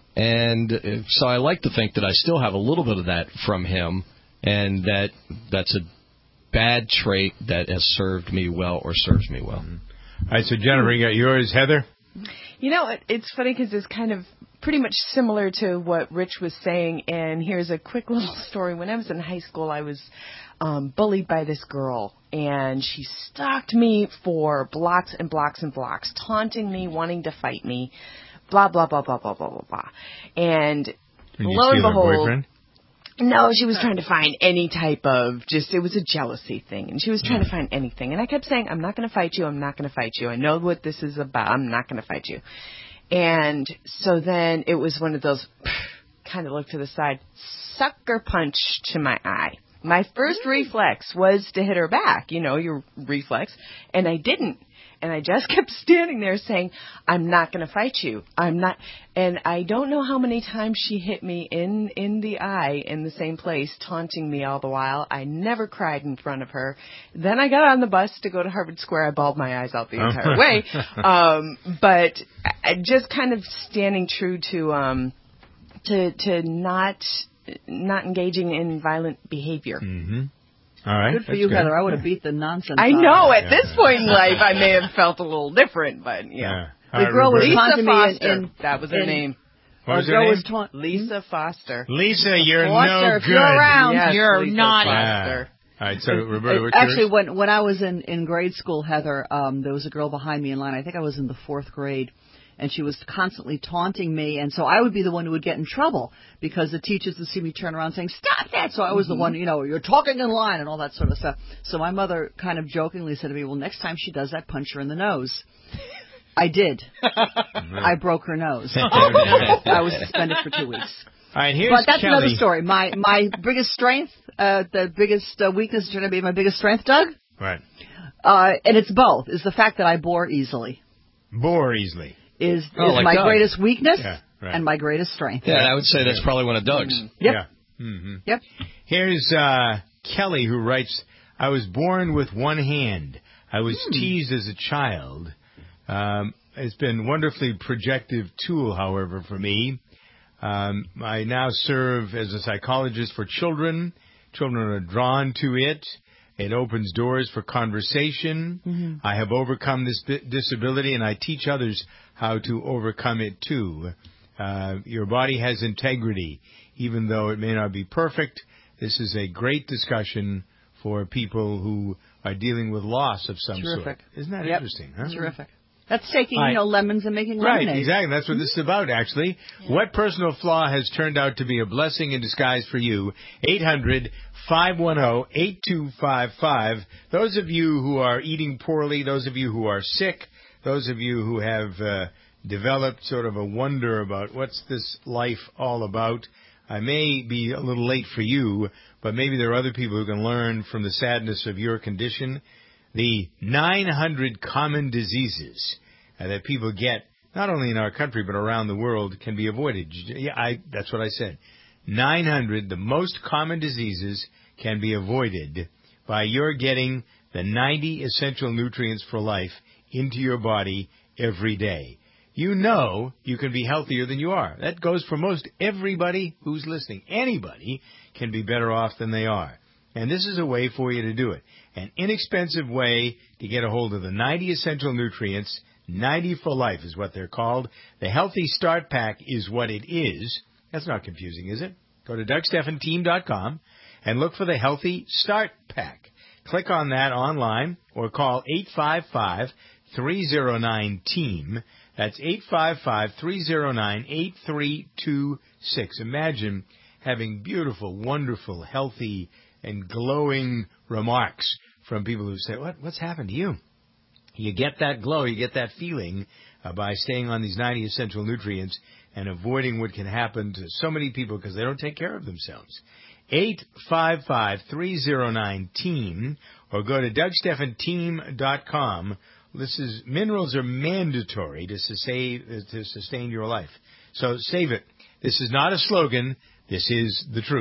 And so I like to think that I still have a little bit of that from him, and that that's a bad trait that has served me well or serves me well. Mm-hmm. All right, so Jennifer, you got yours. Heather? You know, it, it's funny because it's kind of pretty much similar to what Rich was saying, and here's a quick little story. When I was in high school, I was um, bullied by this girl, and she stalked me for blocks and blocks and blocks, taunting me, wanting to fight me, blah, blah, blah, blah, blah, blah, blah, blah. And Can you lo and steal her behold, boyfriend? no, she was trying to find any type of, just, it was a jealousy thing. And she was trying to find anything. And I kept saying, I'm not going to fight you. I'm not going to fight you. I know what this is about. I'm not going to fight you. And so then it was one of those, kind of look to the side, sucker punch to my eye. My first reflex was to hit her back, you know, your reflex. And I didn't. And I just kept standing there saying, I'm not going to fight you. I'm not. And I don't know how many times she hit me in, in the eye in the same place, taunting me all the while. I never cried in front of her. Then I got on the bus to go to Harvard Square. I bawled my eyes out the entire way. Um, but I, just kind of standing true to, um, to, to not, not engaging in violent behavior. Mm-hmm. All right. Good for you, good. Heather. I would have beat the nonsense. I know. Out. At yeah. this point in life, I may have felt a little different, but yeah. yeah. The girl was Lisa Foster. In, in, that was her in, name. What was her name? Was ta- Lisa Foster. Lisa, you're Foster, no if good. You're around. Yes, you're Lisa not. Foster. Yeah. All right. So Roberta, what's actually, yours? when when I was in in grade school, Heather, um, there was a girl behind me in line. I think I was in the fourth grade. And she was constantly taunting me, and so I would be the one who would get in trouble because the teachers would see me turn around saying, stop that! So I was mm-hmm. the one, you know, you're talking in line and all that sort of stuff. So my mother kind of jokingly said to me, well, next time she does that, punch her in the nose. I did. I broke her nose. I was suspended for two weeks. All right, here's But that's Kelly. another story. My my biggest strength, uh, the biggest uh, weakness is going to be my biggest strength, Doug. Right. Uh, and it's both, is the fact that I bore easily. Bore easily. Is, oh, is like my Doug. greatest weakness yeah, right. and my greatest strength. Yeah, I would say that's probably one of Doug's. Mm-hmm. Yep. Yeah. Mm-hmm. Yep. Here's uh, Kelly, who writes, I was born with one hand. I was mm. teased as a child. Um, it's been a wonderfully projective tool, however, for me. Um, I now serve as a psychologist for children. Children are drawn to it. It opens doors for conversation. Mm-hmm. I have overcome this disability, and I teach others how to overcome it, too. Uh, your body has integrity. Even though it may not be perfect, this is a great discussion for people who are dealing with loss of some Terrific. sort. Isn't that yep. interesting? Huh? Terrific. That's taking, I, you know, lemons and making right, lemonade. Right, exactly. That's what this is about, actually. Yeah. What personal flaw has turned out to be a blessing in disguise for you? eight hundred, five one zero, eight two five five. Those of you who are eating poorly, those of you who are sick, those of you who have uh, developed sort of a wonder about what's this life all about, I may be a little late for you, but maybe there are other people who can learn from the sadness of your condition. The nine hundred common diseases uh, that people get, not only in our country but around the world, can be avoided. Yeah, I, that's what I said. nine hundred, the most common diseases, can be avoided by your getting the ninety essential nutrients for life into your body every day. You know you can be healthier than you are. That goes for most everybody who's listening. Anybody can be better off than they are. And this is a way for you to do it. An inexpensive way to get a hold of the ninety essential nutrients. ninety for life is what they're called. The Healthy Start Pack is what it is. That's not confusing, is it? Go to Doug Stephan Team dot com and look for the Healthy Start Pack. Click on that online or call eight five five, three zero nine, team. That's eight five five, three zero nine, eight three two six. Imagine having beautiful, wonderful, healthy, and glowing remarks from people who say, what, what's happened to you? You get that glow, you get that feeling uh, by staying on these ninety essential nutrients and avoiding what can happen to so many people because they don't take care of themselves. eight five five, three zero nine, team or go to Doug Stephan Team dot com. This is, minerals are mandatory to sustain, to sustain your life. So save it. This is not a slogan. This is the truth.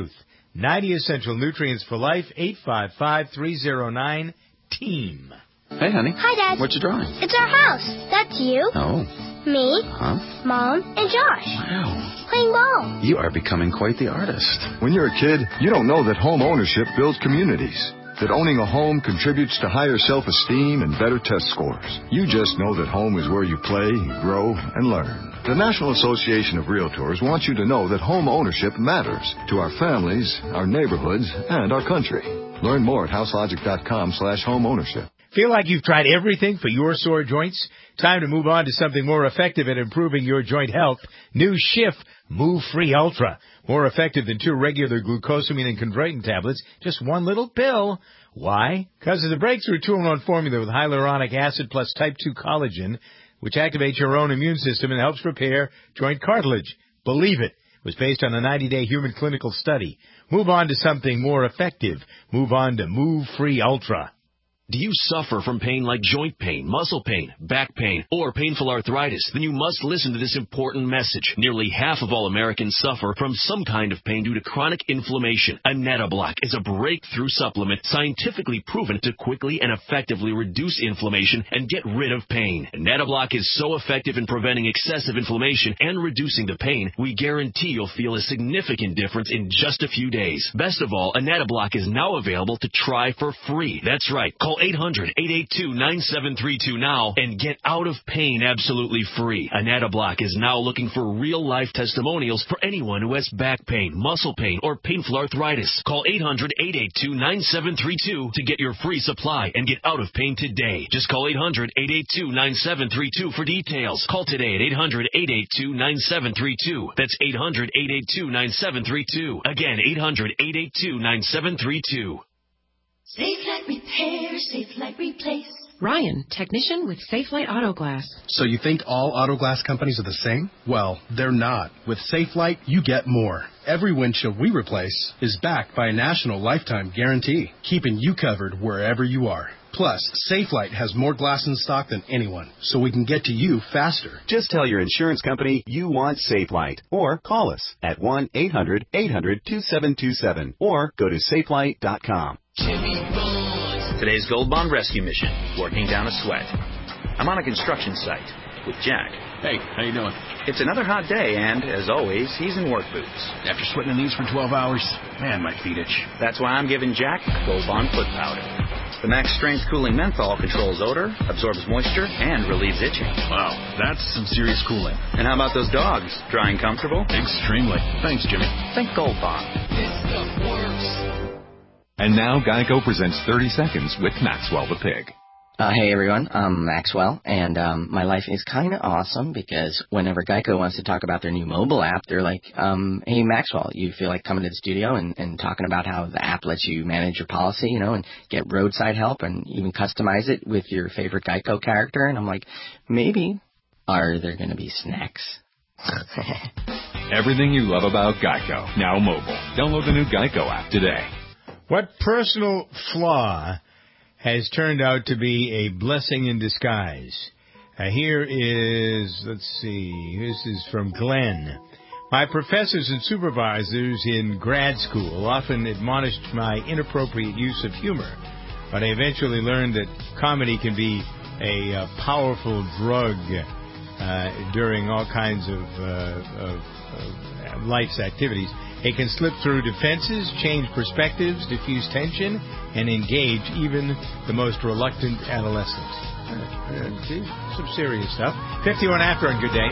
ninety Essential Nutrients for Life, eight five five, three oh nine, team. Hey, honey. Hi, Dad. What you drawing? It's our house. That's you. Oh. Me. Huh? Mom. And Josh. Wow. Playing ball. You are becoming quite the artist. When you're a kid, you don't know that home ownership builds communities. That owning a home contributes to higher self-esteem and better test scores. You just know that home is where you play, grow, and learn. The National Association of Realtors wants you to know that home ownership matters to our families, our neighborhoods, and our country. Learn more at houselogic.com slash home ownership. Feel like you've tried everything for your sore joints? Time to move on to something more effective at improving your joint health. New Schiff Move Free Ultra. More effective than two regular glucosamine and chondroitin tablets. Just one little pill. Why? Because it's a breakthrough two-in-one formula with hyaluronic acid plus type two collagen, which activates your own immune system and helps repair joint cartilage. Believe it. It was based on a ninety-day human clinical study. Move on to something more effective. Move on to Move Free Ultra. Do you suffer from pain like joint pain, muscle pain, back pain, or painful arthritis? Then you must listen to this important message. Nearly half of all Americans suffer from some kind of pain due to chronic inflammation. Anettablock is a breakthrough supplement scientifically proven to quickly and effectively reduce inflammation and get rid of pain. Anettablock is so effective in preventing excessive inflammation and reducing the pain, we guarantee you'll feel a significant difference in just a few days. Best of all, Anettablock is now available to try for free. That's right. Call eight hundred, eight eight two, nine seven three two now and get out of pain absolutely free. Anettablock is now looking for real-life testimonials for anyone who has back pain, muscle pain, or painful arthritis. Call eight hundred, eight eight two, nine seven three two to get your free supply and get out of pain today. Just call eight hundred, eight eight two, nine seven three two for details. Call today at eight hundred, eight eight two, nine seven three two. That's eight hundred, eight eight two, nine seven three two. Again, eight hundred, eight eight two, nine seven three two. Safelite Repair, Safelite Replace. Ryan, technician with Safelite Auto Glass. So you think all auto glass companies are the same? Well, they're not. With Safelite, you get more. Every windshield we replace is backed by a national lifetime guarantee, keeping you covered wherever you are. Plus, Safelite has more glass in stock than anyone, so we can get to you faster. Just tell your insurance company you want Safelite, or call us at one eight hundred, eight hundred, two seven two seven, or go to safelite dot com. Today's Gold Bond rescue mission, working down a sweat. I'm on a construction site with Jack. Hey, how you doing? It's another hot day, and, as always, he's in work boots. After sweating in these for twelve hours, man, my feet itch. That's why I'm giving Jack Gold Bond foot powder. The max strength cooling menthol controls odor, absorbs moisture, and relieves itching. Wow, that's some serious cooling. And how about those dogs? Drying comfortable? Extremely. Thanks, Jimmy. Think Gold Bond. This stuff works. And now Geico presents thirty seconds with Maxwell the Pig. Uh, hey everyone, I'm Maxwell, and um, my life is kind of awesome because whenever Geico wants to talk about their new mobile app, they're like, um, hey Maxwell, you feel like coming to the studio and, and talking about how the app lets you manage your policy, you know, and get roadside help and even customize it with your favorite Geico character? And I'm like, maybe. Are there going to be snacks? Everything you love about Geico, now mobile. Download the new Geico app today. What personal flaw has turned out to be a blessing in disguise? Uh, here is, let's see, this is from Glenn. My professors and supervisors in grad school often admonished my inappropriate use of humor, but I eventually learned that comedy can be a uh, powerful drug uh, during all kinds of, uh, of, of life's activities. It can slip through defenses, change perspectives, diffuse tension, and engage even the most reluctant adolescent. Uh, uh, see, some serious stuff. fifty-one after on Good Day.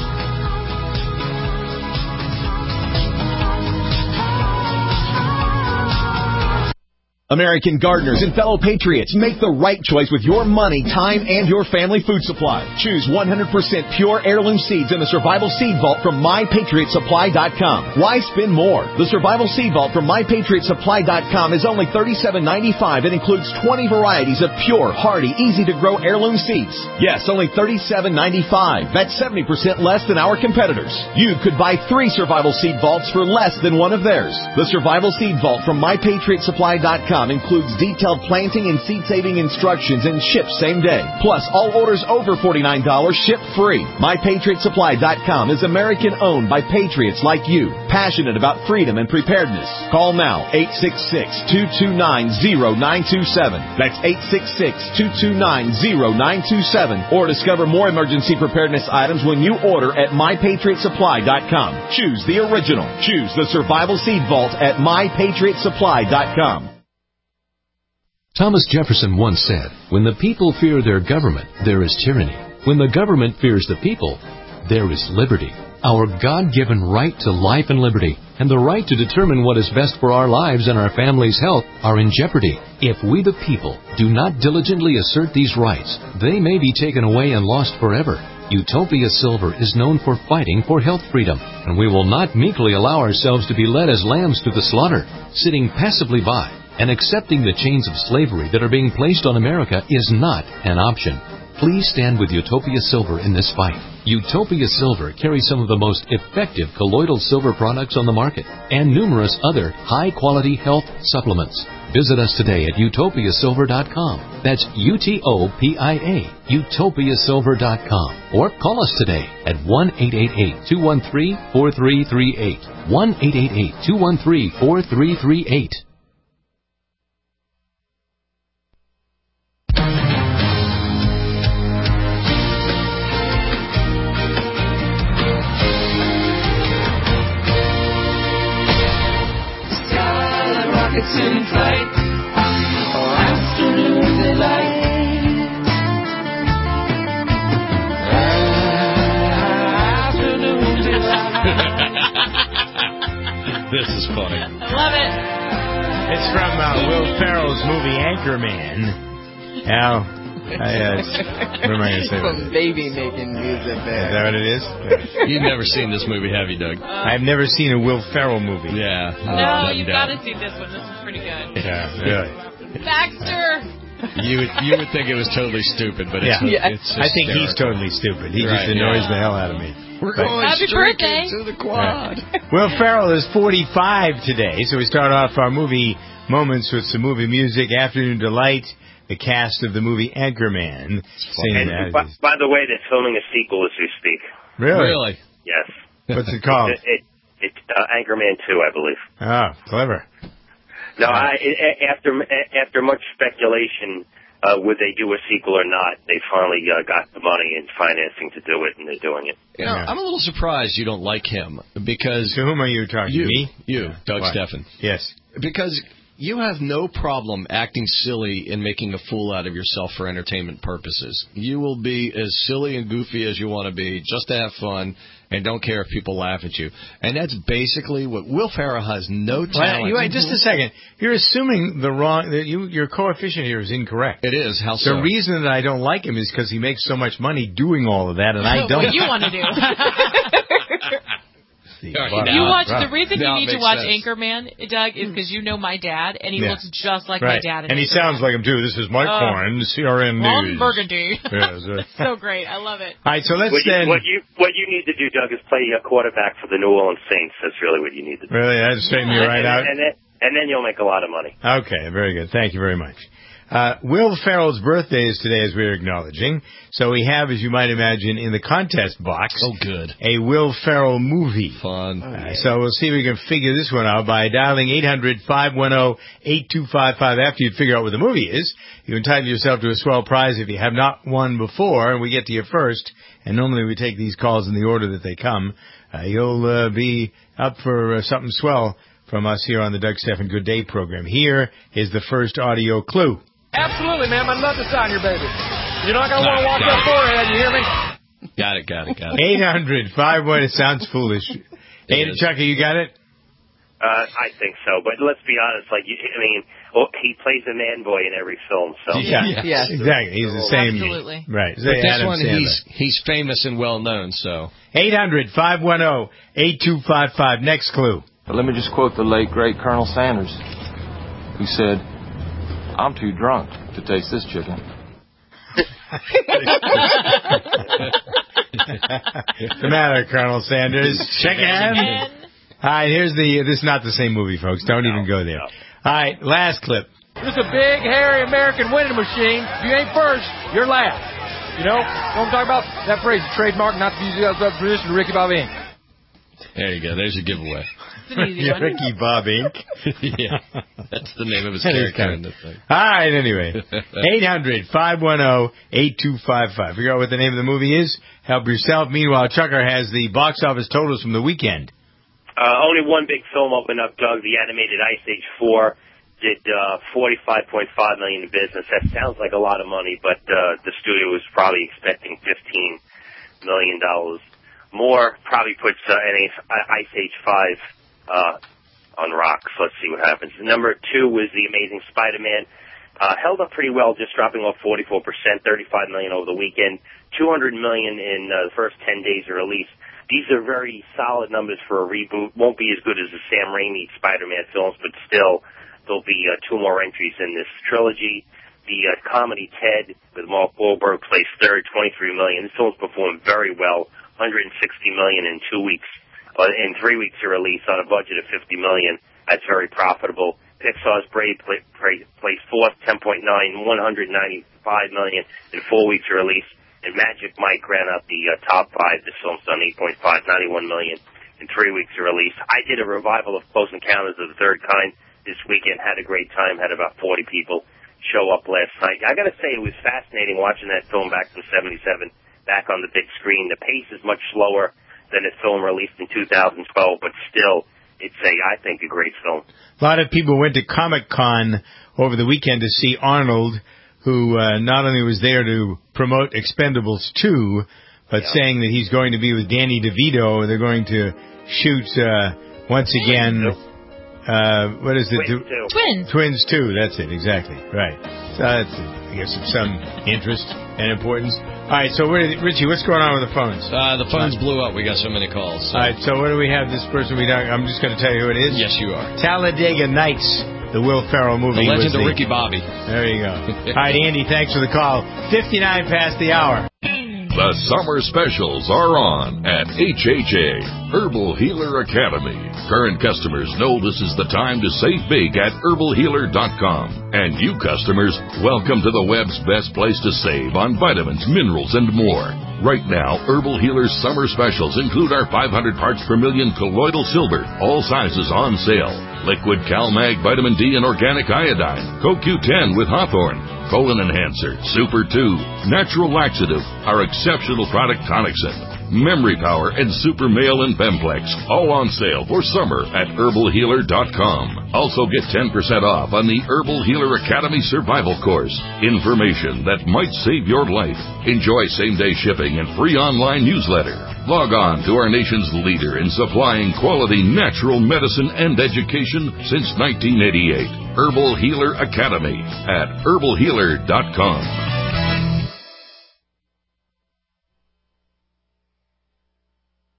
American gardeners and fellow patriots, make the right choice with your money, time, and your family food supply. Choose one hundred percent pure heirloom seeds in the Survival Seed Vault from my patriot supply dot com. Why spend more? The Survival Seed Vault from my patriot supply dot com is only thirty-seven ninety-five and includes twenty varieties of pure, hardy, easy-to-grow heirloom seeds. Yes, only thirty-seven ninety-five. That's seventy percent less than our competitors. You could buy three Survival Seed Vaults for less than one of theirs. The Survival Seed Vault from my patriot supply dot com. com includes detailed planting and seed-saving instructions and ships same day. Plus, all orders over forty-nine dollars ship free. My Patriot Supply dot com is American-owned by patriots like you, passionate about freedom and preparedness. Call now, eight six six, two two nine, zero nine two seven. That's eight six six, two two nine, zero nine two seven. Or discover more emergency preparedness items when you order at My Patriot Supply dot com. Choose the original. Choose the Survival Seed Vault at My Patriot Supply dot com. Thomas Jefferson once said, "When the people fear their government, there is tyranny. When the government fears the people, there is liberty." Our God-given right to life and liberty and the right to determine what is best for our lives and our family's health are in jeopardy. If we the people do not diligently assert these rights, they may be taken away and lost forever. Utopia Silver is known for fighting for health freedom, and we will not meekly allow ourselves to be led as lambs to the slaughter. Sitting passively by and accepting the chains of slavery that are being placed on America is not an option. Please stand with Utopia Silver in this fight. Utopia Silver carries some of the most effective colloidal silver products on the market and numerous other high-quality health supplements. Visit us today at Utopia Silver dot com. That's U T O P I A, Utopia Silver dot com. Or call us today at one eight eight eight, two one three, four three three eight. one eight eight eight, two one three, four three three eight. Rockets in flight, or afternoon delight. Afternoon delight. This is funny. I love it. It's from uh, Will Ferrell's movie Anchorman. Now, I, uh, what am I going to say? Some baby making music there. Is that what it is? You've never seen this movie, have you, Doug? I've never seen a Will Ferrell movie. Yeah. No, you've got to see this one. This is pretty good. Yeah, really. Baxter! You would you would think it was totally stupid, but it's, yeah. it's I think he's totally stupid. He right, just annoys yeah. the hell out of me. We're going Happy straight birthday. to the quad. Right. Will Ferrell is forty-five today, so we start off our movie moments with some movie music. Afternoon Delight, the cast of the movie Anchorman. And by, by the way, they're filming a sequel as we speak. Really? Really? Yes. What's it called? It, it, it's uh, Anchorman two, I believe. Oh, clever. No, I, after after much speculation, uh, would they do a sequel or not, they finally uh, got the money and financing to do it, and they're doing it. You know, I'm a little surprised you don't like him, because... To whom are you talking? You, Me? You, Doug What? Steffen. Yes. Because you have no problem acting silly and making a fool out of yourself for entertainment purposes. You will be as silly and goofy as you want to be, just to have fun, and don't care if people laugh at you. And that's basically what Will Ferrell has no talent. Well, you, wait, just a second. You're assuming the wrong. That you, your coefficient here is incorrect. It is. How so? The reason that I don't like him is because he makes so much money doing all of that, and I don't. What you want to do? See, If wow. you watch Wow. the reason Now you it need to makes watch sense. Anchorman, Doug, is because you know my dad, and he Yeah. looks just like Right. my dad. In And he Anchorman. sounds like him, too. This is Mike Uh, Horn, C R N Ron News. Burgundy. Yes, uh, So great. I love it. All right, so let's what, you, then... what you what you need to do, Doug, is play a quarterback for the New Orleans Saints. That's really what you need to do. Really, that'd straighten you right and, out? And then, and then you'll make a lot of money. Okay, very good. Thank you very much. Uh, Will Ferrell's birthday is today, as we're acknowledging. So we have, as you might imagine, in the contest box, oh, good, a Will Ferrell movie. Fun. Uh, so we'll see if we can figure this one out by dialing eight hundred, five one zero, eight two five five. After you figure out what the movie is, you entitle yourself to a swell prize if you have not won before, and we get to you first. And normally we take these calls in the order that they come. Uh, you'll uh, be up for uh, something swell from us here on the Doug Steffen Good Day program. Here is the first audio clue. Absolutely, ma'am. I'd love to sign your baby. You're not going to want to walk that forehead, you hear me? Got it, got it, got it. eight hundred, five one zero. It sounds foolish. Hey, Chucky, you got it? Uh, I think so, but let's be honest. Like, you, I mean, well, he plays a man boy in every film, so Yeah, Yes. exactly. He's the same. Absolutely. Right. But this Adam one, Sandler. he's he's famous and well known, so. eight hundred, five one zero, eight two five five. Next clue. But let me just quote the late, great Colonel Sanders, who said, "I'm too drunk to taste this chicken." What's the matter, Colonel Sanders? Chicken. All right, here's the. This is not the same movie, folks. Don't even go there. All right, last clip. This is a big, hairy American winning machine. If you ain't first, you're last. You know? What I'm talking about? That phrase, trademark, not to use the other position of Ricky Bobby Incorporated. There you go. There's your giveaway. Yeah, Ricky Bob Incorporated. Yeah, that's the name of his That is character kind in of- the thing. All right, anyway. eight hundred, five one zero, eight two five five. Figure out what the name of the movie is. Help yourself. Meanwhile, Chucker has the box office totals from the weekend. Uh, only one big film opened up, Doug. The animated Ice Age four did uh, forty-five point five million dollars in business. That sounds like a lot of money, but uh, the studio was probably expecting fifteen million dollars more. Probably puts uh, Ice Age five uh, on rocks. Let's see what happens. Number two was The Amazing Spider-Man. Uh, held up pretty well, just dropping off forty-four percent, thirty-five million dollars over the weekend, two hundred million dollars in uh, the first ten days of release. These are very solid numbers for a reboot. Won't be as good as the Sam Raimi Spider-Man films, but still, there'll be uh, two more entries in this trilogy. The uh, comedy Ted with Mark Wahlberg plays third, twenty-three million dollars. This film's performed very well, one hundred sixty million dollars in two weeks, uh, in three weeks of release on a budget of fifty million dollars. That's very profitable. Pixar's Brave play, play, plays fourth, ten point nine, one hundred ninety-five million dollars in four weeks of release. And Magic Mike ran up the uh, top five. This film's done eight point five, ninety-one million dollars in three weeks of release. I did a revival of Close Encounters of the Third Kind this weekend. Had a great time. Had about forty people show up last night. I got to say, it was fascinating watching that film back from seventy-seven, back on the big screen. The pace is much slower than a film released in two thousand twelve, but still, it's a, I think, a great film. A lot of people went to Comic-Con over the weekend to see Arnold, who uh, not only was there to promote Expendables two, but Yeah. saying that he's going to be with Danny DeVito. They're going to shoot uh, once again. Uh, what is it? Twins two. Twins. Twins two. That's it. Exactly. Right. So that's, I guess, of some interest and importance. All right. So, where, Richie, what's going on with the phones? Uh, the phones blew up. We got so many calls. So. All right. So, what do we have? This person we don't. I'm just going to tell you who it is. Yes, you are. Talladega Nights, the Will Ferrell movie. The Legend was of the- Ricky Bobby. There you go. All right, Andy, thanks for the call. fifty-nine past the hour. The summer specials are on at H H A, Herbal Healer Academy. Current customers know this is the time to save big at herbal healer dot com. And you customers, welcome to the web's best place to save on vitamins, minerals, and more. Right now, Herbal Healer's summer specials include our five hundred parts per million colloidal silver, all sizes on sale. Liquid CalMag Vitamin D and Organic Iodine, Co Q ten with Hawthorne, Colon Enhancer, Super two, Natural Laxative, our exceptional product Tonicsyn, Memory Power, and Super Male and Bemplex, all on sale for summer at herbal healer dot com. Also get ten percent off on the Herbal Healer Academy Survival Course. Information that might save your life. Enjoy same-day shipping and free online newsletter. Log on to our nation's leader in supplying quality natural medicine and education since nineteen eighty-eight. Herbal Healer Academy at herbal healer dot com.